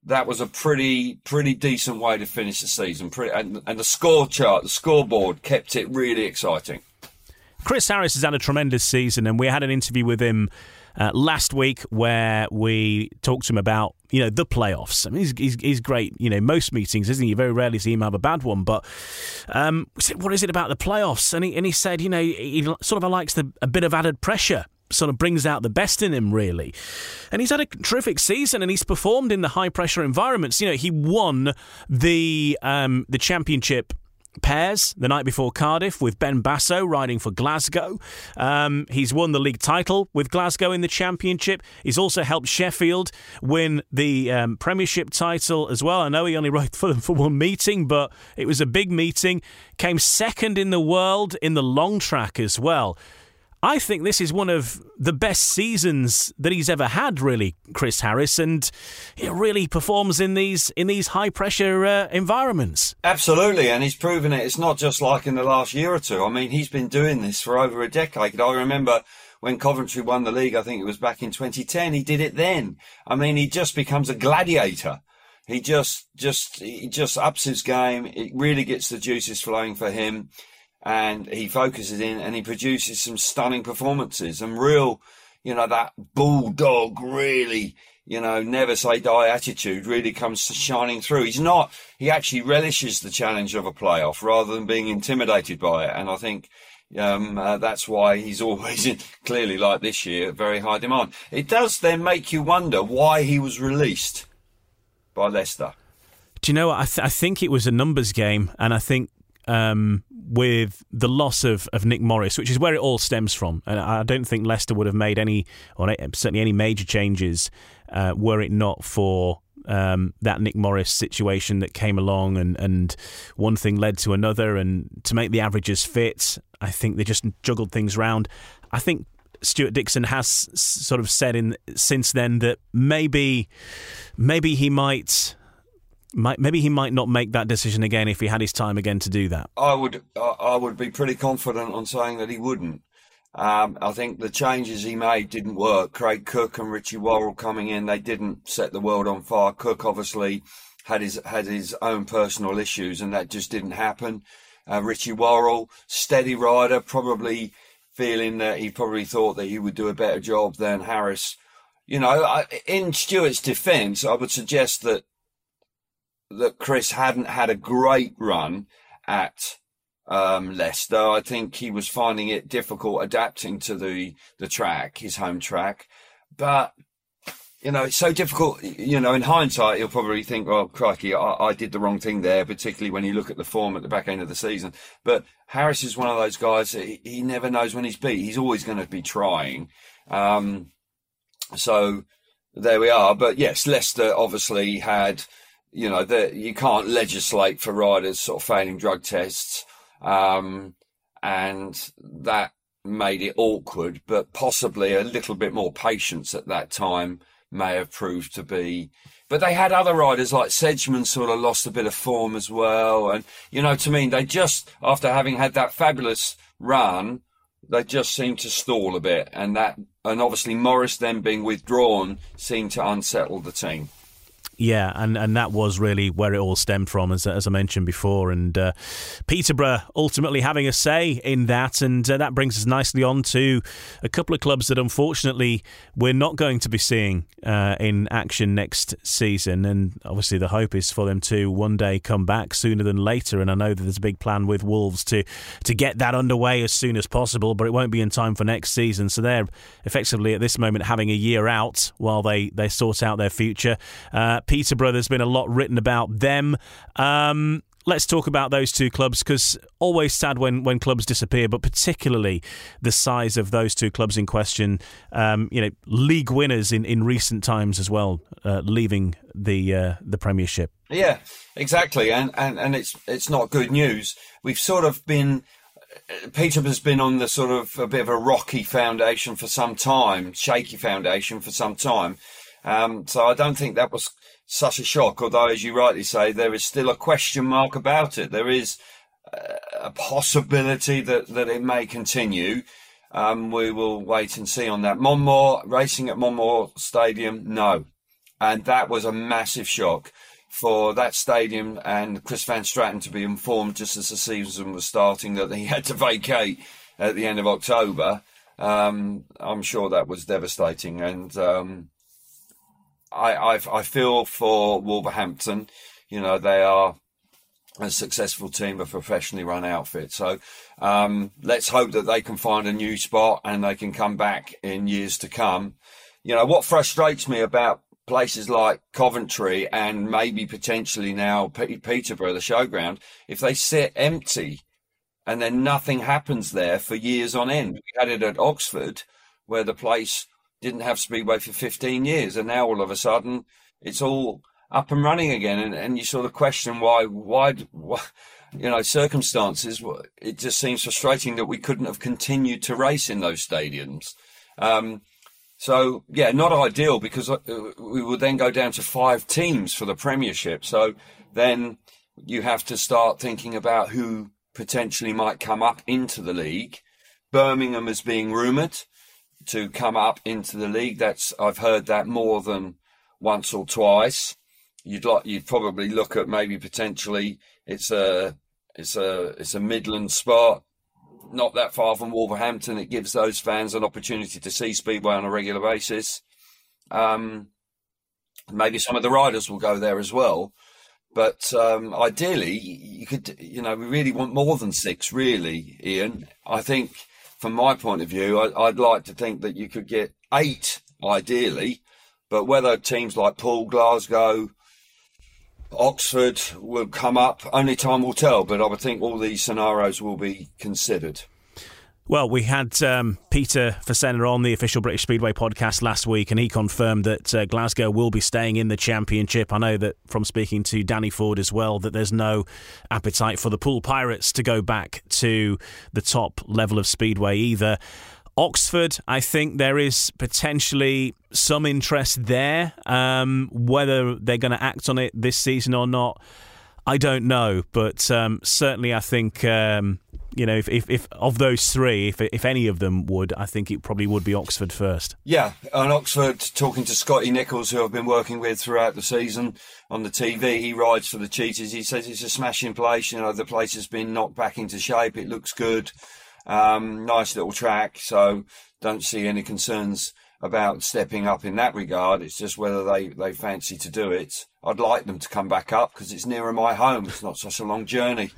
that was a pretty pretty decent way to finish the season. Pretty, and, and the score chart, the scoreboard, kept it really exciting. Chris Harris has had a tremendous season, and we had an interview with him uh, last week where we talked to him about, you know, the playoffs. I mean, he's, he's, he's great, you know, most meetings, isn't he? You very rarely see him have a bad one, but um, we said, what is it about the playoffs? And he, and he said, you know, he sort of likes the, a bit of added pressure. Sort of brings out the best in him, really. And he's had a terrific season, and he's performed in the high-pressure environments. You know, he won the um, the championship pairs the night before Cardiff with Ben Basso riding for Glasgow. Um, he's won the league title with Glasgow in the championship. He's also helped Sheffield win the um, Premiership title as well. I know he only rode for them for one meeting, but it was a big meeting. Came second in the world in the long track as well. I think this is one of the best seasons that he's ever had, really, Chris Harris, and he really performs in these in these high pressure uh, environments. Absolutely, and he's proven it. It's not just like in the last year or two. I mean, he's been doing this for over a decade. I remember when Coventry won the league, I think it was back in twenty ten. He did it then. I mean, he just becomes a gladiator. He just just he just ups his game. It really gets the juices flowing for him. And he focuses in and he produces some stunning performances and real, you know, that bulldog really, you know, never say die attitude really comes shining through. He's not, he actually relishes the challenge of a playoff rather than being intimidated by it. And I think um, uh, that's why he's always, in, clearly like this year, very high demand. It does then make you wonder why he was released by Leicester. Do you know what? I, th- I think it was a numbers game, and I think Um, with the loss of, of Nick Morris, which is where it all stems from. And I don't think Leicester would have made any, or certainly any major changes uh, were it not for um, that Nick Morris situation that came along, and, and one thing led to another, and to make the averages fit, I think they just juggled things around. I think Stuart Dixon has sort of said in since then that maybe maybe he might... Might, maybe he might not make that decision again if he had his time again to do that. I would I would be pretty confident on saying that he wouldn't. Um, I think the changes he made didn't work. Craig Cook and Richie Worrell coming in, they didn't set the world on fire. Cook obviously had his had his own personal issues, and that just didn't happen. Uh, Richie Worrell, steady rider, probably feeling that he probably thought that he would do a better job than Harris. You know, I, in Stuart's defence, I would suggest that that Chris hadn't had a great run at um, Leicester. I think he was finding it difficult adapting to the, the track, his home track. But, you know, it's so difficult. You know, in hindsight, you'll probably think, well, crikey, I, I did the wrong thing there, particularly when you look at the form at the back end of the season. But Harris is one of those guys that he, he never knows when he's beat. He's always going to be trying. Um, so there we are. But yes, Leicester obviously had... You know, the, you can't legislate for riders sort of failing drug tests. Um, and that made it awkward, but possibly a little bit more patience at that time may have proved to be. But they had other riders like Sedgman sort of lost a bit of form as well. And, you know, to me, they just, after having had that fabulous run, they just seemed to stall a bit. And that, and obviously Morris then being withdrawn seemed to unsettle the team. Yeah, and, and that was really where it all stemmed from, as as I mentioned before. And uh, Peterborough ultimately having a say in that, and uh, that brings us nicely on to a couple of clubs that unfortunately we're not going to be seeing uh, in action next season. And obviously the hope is for them to one day come back sooner than later. And I know that there's a big plan with Wolves to, to get that underway as soon as possible, but it won't be in time for next season. So they're effectively at this moment having a year out while they, they sort out their future. Uh, Peterborough, there's been a lot written about them. Um, let's talk about those two clubs, because always sad when, when clubs disappear, but particularly the size of those two clubs in question. Um, you know, league winners in, in recent times as well, uh, leaving the uh, the Premiership. Yeah, exactly, and, and and it's it's not good news. We've sort of been. Peterborough's been on the sort of a bit of a rocky foundation for some time, shaky foundation for some time. Um, so I don't think that was such a shock, although, as you rightly say, there is still a question mark about it. There is a possibility that, that it may continue. Um, we will wait and see on that. Monmore, racing at Monmore Stadium, no. And that was a massive shock for that stadium and Chris Van Straaten to be informed just as the season was starting that he had to vacate at the end of October. Um, I'm sure that was devastating. And um, I, I, I feel for Wolverhampton. You know, they are a successful team, a professionally run outfit. So um, let's hope that they can find a new spot and they can come back in years to come. You know, what frustrates me about places like Coventry and maybe potentially now P- Peterborough, the showground, if they sit empty and then nothing happens there for years on end. We had it at Oxford where the place didn't have Speedway for fifteen years and now all of a sudden it's all up and running again, and, and you sort of question why, why, why, you know, circumstances. It just seems frustrating that we couldn't have continued to race in those stadiums. Um, so, yeah, not ideal because we would then go down to five teams for the Premiership. So then you have to start thinking about who potentially might come up into the league. Birmingham is being rumoured to come up into the league. That's I've heard that more than once or twice. You'd like, you'd probably look at maybe potentially it's a, it's a, it's a Midland spot, not that far from Wolverhampton. It gives those fans an opportunity to see Speedway on a regular basis. Um, maybe some of the riders will go there as well. But um, ideally, you could, you know, we really want more than six, really, Ian. I think, from my point of view, I, I'd like to think that you could get eight, ideally. But whether teams like Poole, Glasgow, Oxford will come up, only time will tell, but I would think all these scenarios will be considered. Well, we had um, Peter Fasenna on the Official British Speedway podcast last week, and he confirmed that uh, Glasgow will be staying in the championship. I know that from speaking to Danny Ford as well, that there's no appetite for the Poole Pirates to go back to the top level of Speedway either. Oxford, I think there is potentially some interest there. Um, whether they're going to act on it this season or not, I don't know. But um, certainly I think, um, you know, if, if, if of those three, if if any of them would, I think it probably would be Oxford first. Yeah, and Oxford, talking to Scotty Nichols, who I've been working with throughout the season on the T V, he rides for the Cheetahs. He says it's a smashing place. You know, the place has been knocked back into shape. It looks good. Um, nice little track, so don't see any concerns about stepping up in that regard. It's just whether they, they fancy to do it. I'd like them to come back up because it's nearer my home. It's not such a long journey.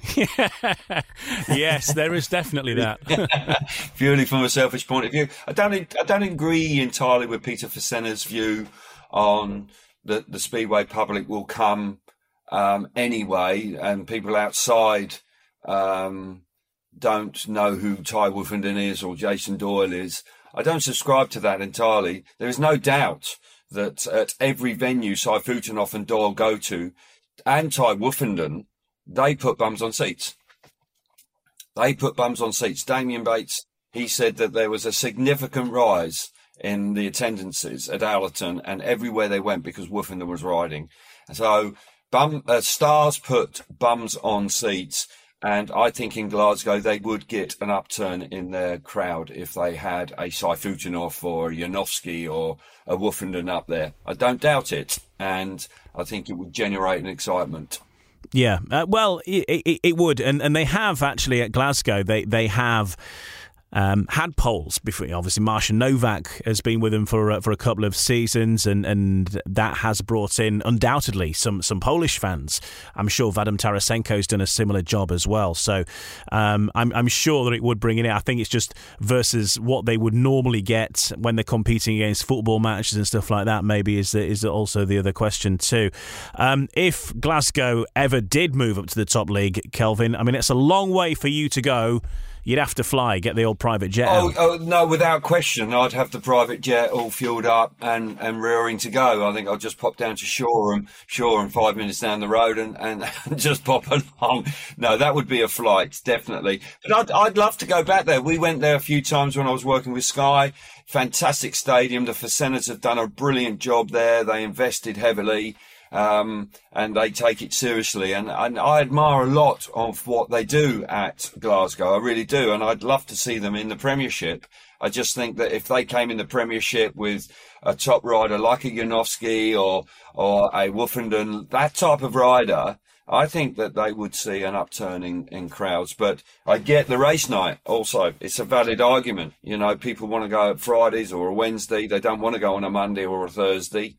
Yes, there is definitely that. Purely from a selfish point of view. I don't I don't agree entirely with Peter Fasenna's view on the, the Speedway public will come um, anyway, and people outside um, don't know who Ty Wolfenden is or Jason Doyle is. I don't subscribe to that entirely. There is no doubt that at every venue Cy Futunoff and Doyle go to, and Ty Wolfenden, they put bums on seats. They put bums on seats. Damien Bates, he said that there was a significant rise in the attendances at Allerton and everywhere they went because Wolfenden was riding. So bum, uh, stars put bums on seats. And I think in Glasgow, they would get an upturn in their crowd if they had a Cy Futunoff or a Janowski or a Wolfenden up there. I don't doubt it. And I think it would generate an excitement. Yeah, uh, well, it, it, it would. And, and they have actually at Glasgow, they, they have... Um, had poles before. Obviously, Marcin Novak has been with them for uh, for a couple of seasons, and, and that has brought in undoubtedly some some Polish fans. I'm sure Vadim Tarasenko's done a similar job as well. So um, I'm I'm sure that it would bring in it. I think it's just versus what they would normally get when they're competing against football matches and stuff like that. Maybe is the, is also the other question too. Um, if Glasgow ever did move up to the top league, Kelvin, I mean it's a long way for you to go. You'd have to fly, get the old private jet oh, out. Oh, no, without question. I'd have the private jet all fueled up and, and rearing to go. I think I'll just pop down to Shoreham, Shoreham five minutes down the road and, and, and just pop along. No, that would be a flight, definitely. But I'd, I'd love to go back there. We went there a few times when I was working with Sky. Fantastic stadium. The Fasennas have done a brilliant job there. They invested heavily. Um, and they take it seriously. And, and I admire a lot of what they do at Glasgow. I really do. And I'd love to see them in the Premiership. I just think that if they came in the Premiership with a top rider like a Janowski or, or a Woofenden, that type of rider, I think that they would see an upturn in, in crowds. But I get the race night also. It's a valid argument. You know, people want to go at Fridays or a Wednesday. They don't want to go on a Monday or a Thursday.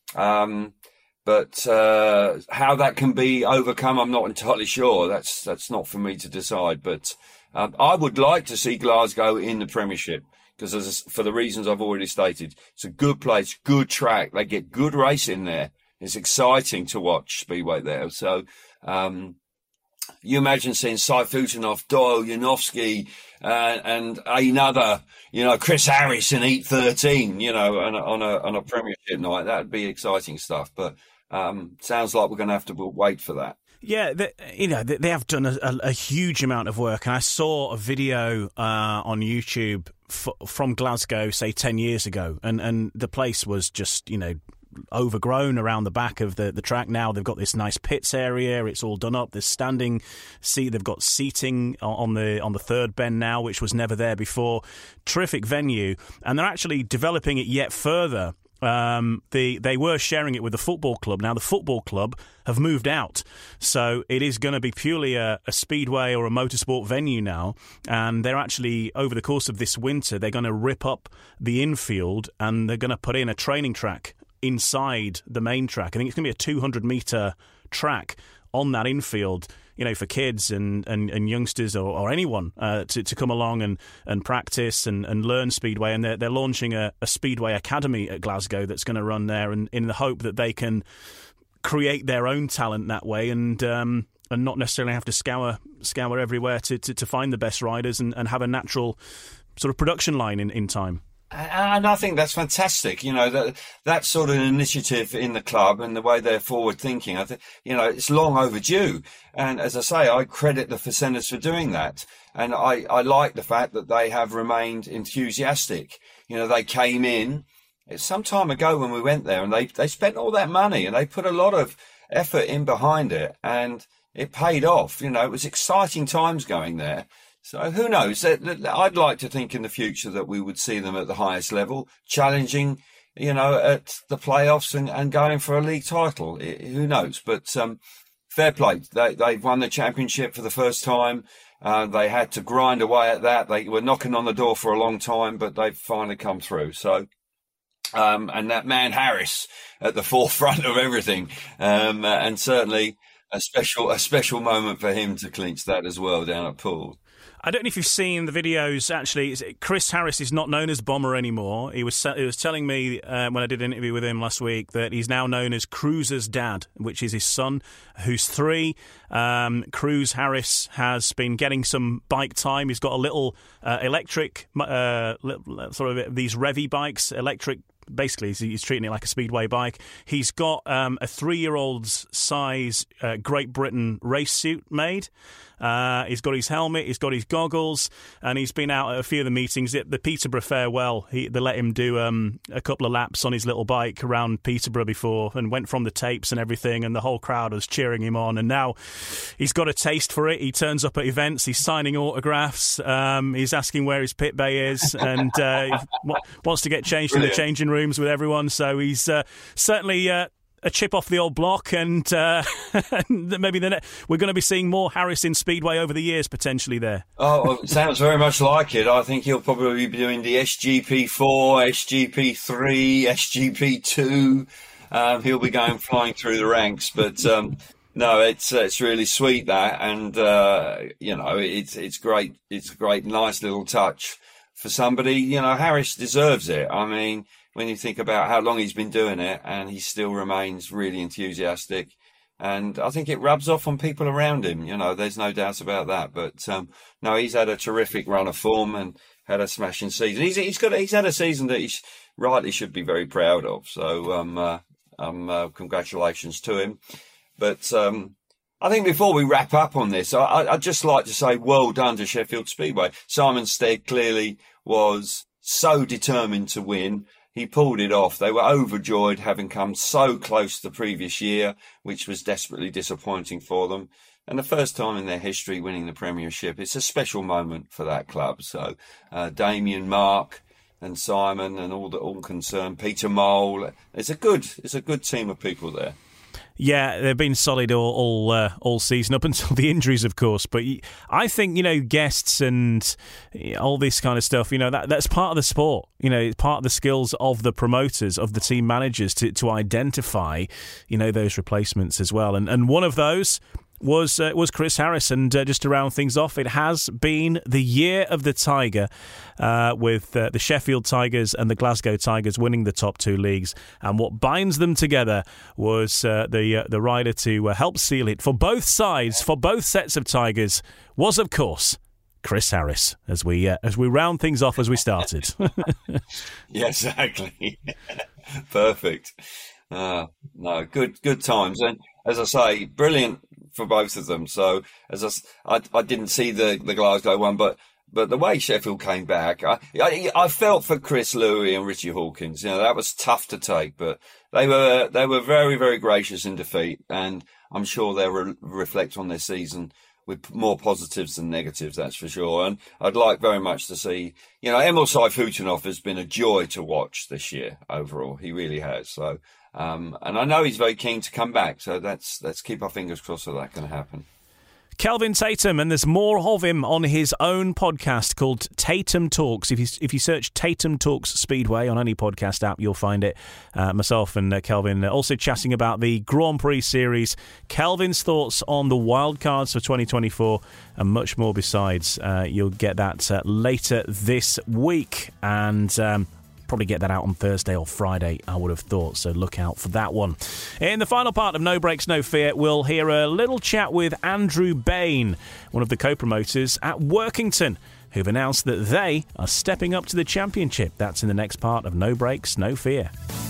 Um, but uh, how that can be overcome, I'm not entirely sure. That's that's not for me to decide. But um, I would like to see Glasgow in the Premiership because, for the reasons I've already stated, it's a good place, good track. They get good racing there. It's exciting to watch Speedway there. So um, you imagine seeing Sayfutinov, Doyle, Janowski, uh, and another, you know, Chris Harris in Heat thirteen, you know, on a, on a, on a Premiership night. That would be exciting stuff. But um, sounds like we're going to have to wait for that. Yeah, they, you know, they, they have done a, a, a huge amount of work. And I saw a video uh, on YouTube f- from Glasgow, say, ten years ago. And, and the place was just, you know, overgrown around the back of the, the track. Now they've got this nice pits area. It's all done up. There's standing seat. They've got seating on the on the third bend now, which was never there before. Terrific venue, and they're actually developing it yet further. Um, the, they were sharing it with the football club. Now the football club have moved out, so it is going to be purely a, a speedway or a motorsport venue now. And they're actually, over the course of this winter, they're going to rip up the infield and they're going to put in a training track inside the main track. I think it's going to be a two hundred metre track on that infield, you know, for kids and, and, and youngsters or, or anyone uh, to, to come along and, and practice and, and learn Speedway. And they're, they're launching a, a Speedway Academy at Glasgow that's going to run there, and in the hope that they can create their own talent that way and um, and not necessarily have to scour scour everywhere to, to, to find the best riders and, and have a natural sort of production line in, in time. And I think that's fantastic. You know, that that sort of initiative in the club and the way they're forward thinking, I think, you know, it's long overdue. And as I say, I credit the Facenas for doing that. And I, I like the fact that they have remained enthusiastic. You know, they came in some time ago when we went there and they, they spent all that money and they put a lot of effort in behind it and it paid off. You know, it was exciting times going there. So who knows? I'd like to think in the future that we would see them at the highest level, challenging, you know, at the playoffs and, and going for a league title. Who knows? But um, fair play. They, they've won the championship for the first time. Uh, they had to grind away at that. They were knocking on the door for a long time, but they've finally come through. So, um, and that man Harris at the forefront of everything, um, and certainly a special a special moment for him to clinch that as well down at Poole. I don't know if you've seen the videos. Actually, Chris Harris is not known as Bomber anymore. He was he was telling me uh, when I did an interview with him last week that he's now known as Cruz's dad, which is his son, who's three. Um, Cruz Harris has been getting some bike time. He's got a little uh, electric, uh, sort of these Revy bikes, electric. Basically, he's treating it like a speedway bike. He's got um, a three-year-old's size uh, Great Britain race suit made. Uh, he's got his helmet, he's got his goggles, and he's been out at a few of the meetings. At the Peterborough Farewell, he, they let him do um, a couple of laps on his little bike around Peterborough before and went from the tapes and everything, and the whole crowd was cheering him on. And now he's got a taste for it. He turns up at events, he's signing autographs, um, he's asking where his pit bay is, and uh, wants to get changed Brilliant. in the changing rooms with everyone. So he's uh, certainly... Uh, a chip off the old block, and uh, maybe the ne- we're going to be seeing more Harris in Speedway over the years, potentially there. Oh, well, it sounds very much like it. I think he'll probably be doing the S G P four, S G P three, S G P two. Um, he'll be going flying through the ranks, but um, no, it's it's really sweet that, and uh, you know, it's it's great. It's a great, nice little touch for somebody. You know, Harris deserves it. I mean, when you think about how long he's been doing it, and he still remains really enthusiastic. And I think it rubs off on people around him. You know, there's no doubt about that. But um, no, he's had a terrific run of form and had a smashing season. He's he's got he's had a season that he sh- rightly should be very proud of. So um, uh, um, uh, congratulations to him. But um, I think before we wrap up on this, I, I'd just like to say well done to Sheffield Speedway. Simon Stead clearly was so determined to win. he pulled it off. They were overjoyed, having come so close the previous year, which was desperately disappointing for them. And the first time in their history winning the Premiership. It's a special moment for that club. So uh, Damien, Mark and Simon and all the all concerned, Peter Mole. It's a good it's a good team of people there. Yeah, they've been solid all all, uh, all season, up until the injuries, of course. But I think, you know, guests and all this kind of stuff, you know, that that's part of the sport. You know, it's part of the skills of the promoters, of the team managers to, to identify, you know, those replacements as well. And and one of those was uh, was Chris Harris. And uh, just to round things off, it has been the year of the Tiger, uh, with uh, the Sheffield Tigers and the Glasgow Tigers winning the top two leagues. And what binds them together was uh, the uh, the rider to uh, help seal it for both sides, for both sets of Tigers, was, of course, Chris Harris, as we uh, as we round things off as we started. Yeah, exactly. Perfect. Uh, no, good good times. And as I say, brilliant for both of them. So as I, I, I didn't see the, the Glasgow one, but but the way Sheffield came back, I, I I felt for Chris Louis and Richie Hawkins. You know, that was tough to take, but they were they were very very gracious in defeat, and I'm sure they'll re- reflect on their season with more positives than negatives, that's for sure. And I'd like very much to see, you know, Emil Sayfutdinov has been a joy to watch this year overall. He really has. So. Um, and I know he's very keen to come back, so that's let's keep our fingers crossed that that can happen. Kelvin Tatum, and there's more of him on his own podcast called Tatum Talks. If you if you search Tatum Talks Speedway on any podcast app, you'll find it. Uh, myself and uh, Kelvin also chatting about the Grand Prix series, Kelvin's thoughts on the wildcards for twenty twenty-four, and much more besides. Uh, you'll get that uh, later this week, and Um, probably get that out on Thursday or Friday, I would have thought, so look out for that one. In the final part of No Breaks, No Fear, we'll hear a little chat with Andrew Bain, one of the co-promoters at Workington, who've announced that they are stepping up to the championship. That's in the next part of No Breaks, No Fear.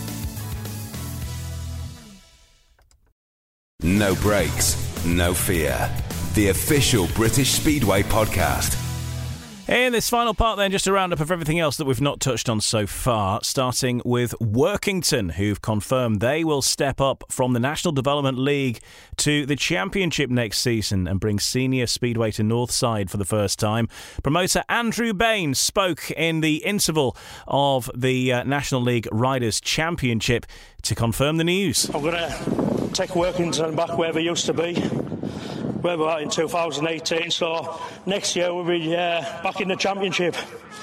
No Breaks, No Fear, the official British Speedway podcast. In this final part then, just a roundup of everything else that we've not touched on so far, starting with Workington, who've confirmed they will step up from the National Development League to the Championship next season and bring senior speedway to Northside for the first time. Promoter Andrew Bain spoke in the interval of the uh, National League Riders' Championship to confirm the news. I'm going to take Workington back where we used to be, where we were in two thousand eighteen, so next year we'll be uh, back in the championship.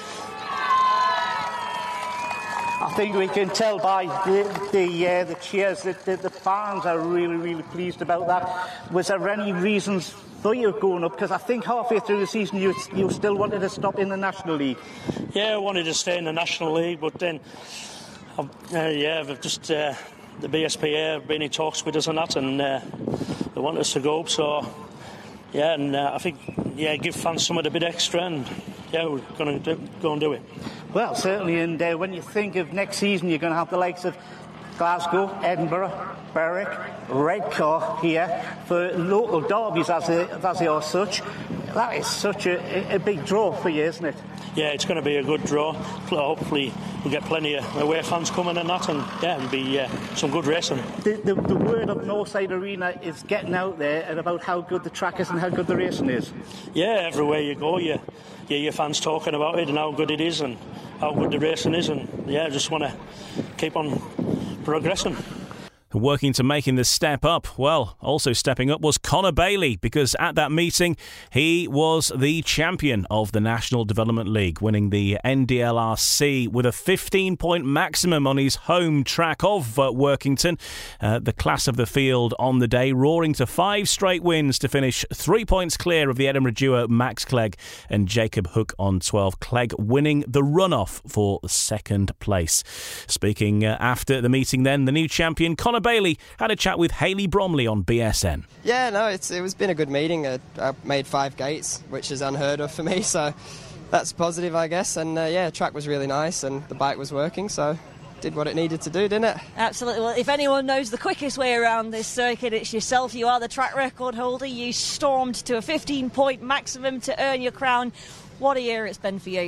I think we can tell by the the, uh, the cheers that the, the fans are really, really pleased about that. Was there any reasons for you going up? Because I think halfway through the season you you still wanted to stop in the National League. Yeah, I wanted to stay in the National League, but then, uh, yeah, we've just uh, the B S P A have been in talks with us on that, and uh, they want us to go up, so... Yeah, and uh, I think, yeah, give fans something a bit extra, and yeah, we're going to go and do it. Well, certainly, and uh, when you think of next season, you're going to have the likes of Glasgow, Edinburgh, Berwick, Redcar here for local derbies as they, as they are such. That is such a, a big draw for you, isn't it? Yeah, it's going to be a good draw. Hopefully we'll get plenty of away fans coming and that, and yeah, it'll be uh, some good racing. The, the, the word of Northside Arena is getting out there and about how good the track is and how good the racing is. Yeah, everywhere you go, you, you your fans talking about it and how good it is and how good the racing is, and yeah, I just want to keep on progressing. Working to making the step up. Well, also stepping up was Connor Bailey, because at that meeting he was the champion of the National Development League, winning the N D L R C with a fifteen point maximum on his home track of uh, Workington. Uh, the class of the field on the day, roaring to five straight wins to finish three points clear of the Edinburgh duo Max Clegg and Jacob Hook on twelve. Clegg winning the runoff for second place. Speaking uh, after the meeting then, the new champion Connor Bailey had a chat with Hayley Bromley on B S N. Yeah, no, it's it was been a good meeting. I, I made five gates, which is unheard of for me, so that's positive, I guess. And uh, yeah, track was really nice and the bike was working, so did what it needed to do, didn't it? Absolutely. Well, if anyone knows the quickest way around this circuit, it's yourself. You are the track record holder. You stormed to a fifteen point maximum to earn your crown. What a year it's been for you.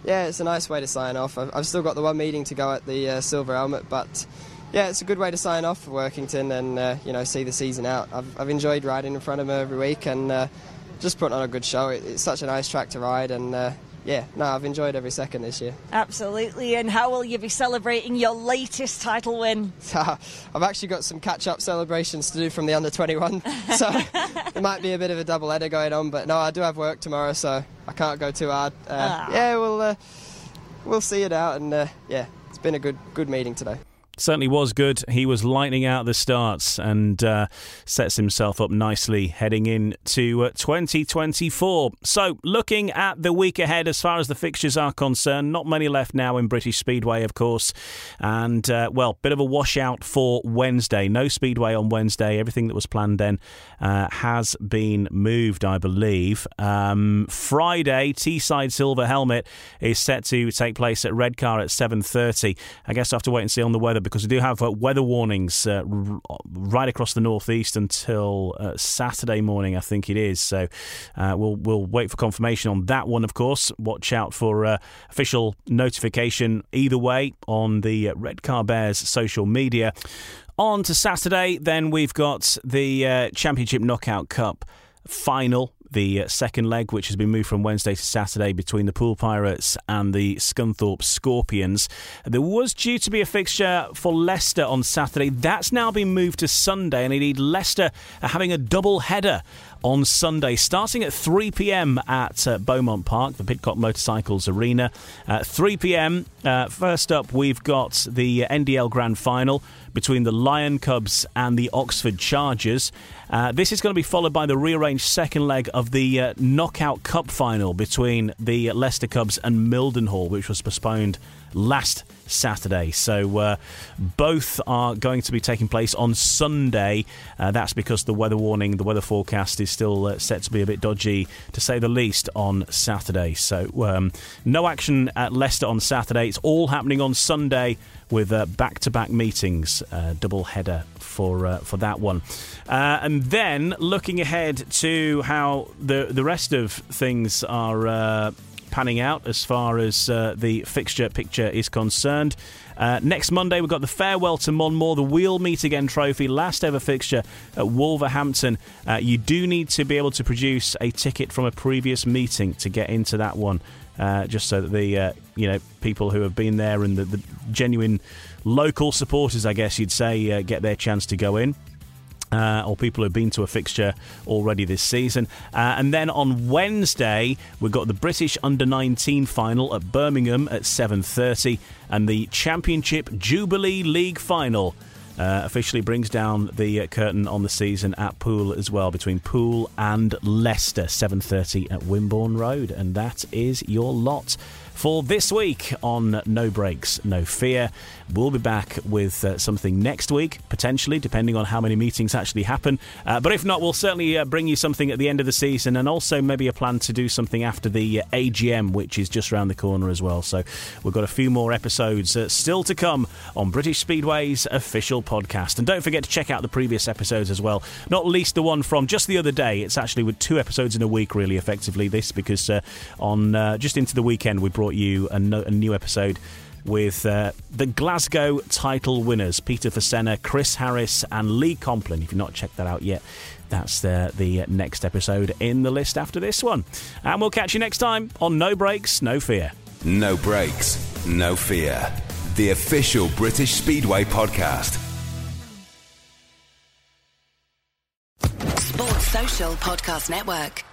yeah, it's a nice way to sign off. I've, I've still got the one meeting to go at the uh, Silver Helmet, but yeah, it's a good way to sign off for Workington and uh, you know, see the season out. I've, I've enjoyed riding in front of them every week and uh, just putting on a good show. It, it's such a nice track to ride, and uh, yeah, no, I've enjoyed every second this year. Absolutely. And how will you be celebrating your latest title win? I've actually got some catch-up celebrations to do from the under twenty-one, so it might be a bit of a double header going on, but no, I do have work tomorrow, so I can't go too hard. Uh, ah. Yeah, we'll uh, we'll see it out, and uh, yeah, it's been a good good meeting today. Certainly was good. He was lightning out the starts and uh, sets himself up nicely heading into uh, twenty twenty-four. So, looking at the week ahead as far as the fixtures are concerned, not many left now in British Speedway, of course. And, uh, well, bit of a washout for Wednesday. No Speedway on Wednesday. Everything that was planned then uh, has been moved, I believe. Um, Friday, Teesside Silver Helmet is set to take place at Redcar at seven thirty. I guess I have to wait and see on the weather, because we do have uh, weather warnings uh, r- right across the northeast until uh, Saturday morning, I think it is. So uh, we'll we'll wait for confirmation on that one, of course. Watch out for uh, official notification either way on the uh, Redcar Bears social media. On to Saturday, then we've got the uh, Championship Knockout Cup final, the second leg, which has been moved from Wednesday to Saturday between the Poole Pirates and the Scunthorpe Scorpions. There was due to be a fixture for Leicester on Saturday. That's now been moved to Sunday, and indeed Leicester are having a double header on Sunday, starting at three p.m. at uh, Beaumont Park, the Pidcock Motorcycles Arena. Uh, three p.m. Uh, first up, we've got the N D L Grand Final between the Lion Cubs and the Oxford Chargers. Uh, this is going to be followed by the rearranged second leg of the uh, Knockout Cup Final between the Leicester Cubs and Mildenhall, which was postponed last Saturday. So uh, both are going to be taking place on Sunday. Uh, that's because the weather warning, the weather forecast is still uh, set to be a bit dodgy, to say the least, on Saturday. So um, no action at Leicester on Saturday. It's all happening on Sunday with uh, back-to-back meetings, uh, double header for uh, for that one. Uh, and then looking ahead to how the the rest of things are uh, panning out as far as uh, the fixture picture is concerned. Uh, next Monday, we've got the Farewell to Monmore, the Wheel Meet Again Trophy, last ever fixture at Wolverhampton. Uh, you do need to be able to produce a ticket from a previous meeting to get into that one, uh, just so that the uh, you know people who have been there and the, the genuine local supporters, I guess you'd say, uh, get their chance to go in. Uh, or people who've been to a fixture already this season. Uh, and then on Wednesday, we've got the British under nineteen final at Birmingham at seven thirty, and the Championship Jubilee League final uh, officially brings down the uh, curtain on the season at Poole as well, between Poole and Leicester, seven thirty at Wimborne Road. And that is your lot for this week on No Breaks, No Fear. We'll be back with uh, something next week, potentially, depending on how many meetings actually happen. Uh, but if not, we'll certainly uh, bring you something at the end of the season, and also maybe a plan to do something after the uh, A G M, which is just around the corner as well. So we've got a few more episodes uh, still to come on British Speedway's official podcast. And don't forget to check out the previous episodes as well, not least the one from just the other day. It's actually with two episodes in a week, really, effectively, this, because uh, on uh, just into the weekend, we brought you a, no, a new episode with uh, the Glasgow title winners, Peter Fasenna, Chris Harris and Lee Complin. If you've not checked that out yet, that's uh, the next episode in the list after this one. And we'll catch you next time on No Breaks, No Fear. No Breaks, No Fear, the official British Speedway podcast. Sports Social Podcast Network.